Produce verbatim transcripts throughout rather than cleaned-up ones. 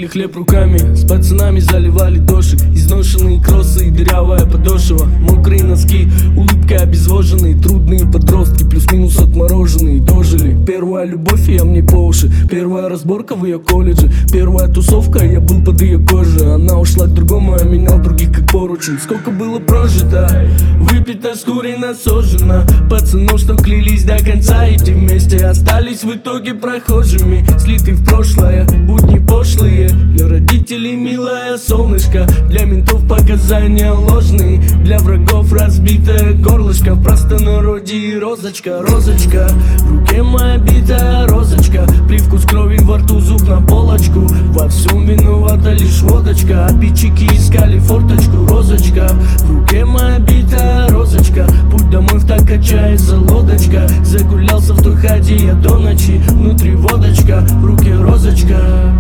хлеб руками, с пацанами заливали дошик. Изношенные кроссы и дырявая подошва, мокрые носки, улыбкой обезвоженные. Трудные подростки, плюс-минус отмороженные, дожили. Первая любовь, я мне по уши. Первая разборка в ее колледже. Первая тусовка, я был под ее кожей. Она ушла к другому, я менял других как поручень. Сколько было прожито, выпито, скурено, сожжено. Пацанов, что клялись до конца идти вместе, остались в итоге прохожими, слиты в прошлое, будни пошлые. Для родителей милое солнышко, для ментов показания ложные, для врагов разбитое горлышко. В простонародье розочка, розочка, в руке моя битая розочка. Привкус крови во рту, зуб на полочку. Во всем виновата лишь водочка. Обидчики искали форточку, розочка. В руке моя битая розочка. Путь домой в так качается лодочка. Загулялся в той хате я до ночи. Внутри водочка, в руке розочка.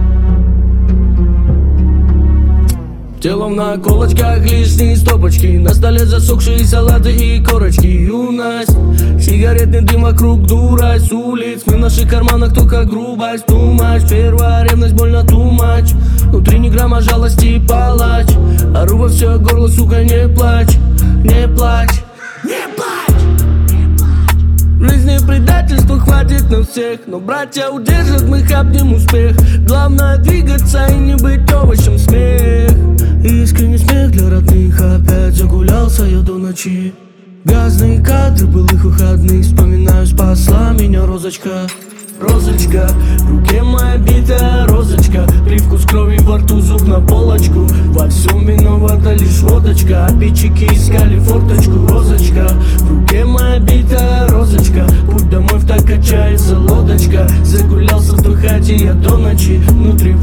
Телом на колочках лишние стопочки, на столе засохшие салаты и корочки. Юность, сигаретный дым вокруг, дурость с улиц. Мы в наших карманах только грубость, too much. Первая ревность, больно too much. Внутри ни грамма жалости, палач. Ору во все горло, сука, не плачь, не плачь, не плачь. В жизни предательства хватит на всех, но братья удержат, мы хапнем успех. Главное двигаться и не быть овощем, смех. Искренний смех для родных, опять загулялся я до ночи. Грязные кадры былых выходных, вспоминаю, спасла меня розочка. Розочка, в руке моя битая розочка. Привкус крови во рту, зуб на полочку. Во всем виновата лишь водочка. Обидчики искали форточку, розочка. В руке моя битая розочка. Путь домой в так качается лодочка. Загулялся в той хате я до ночи. Внутри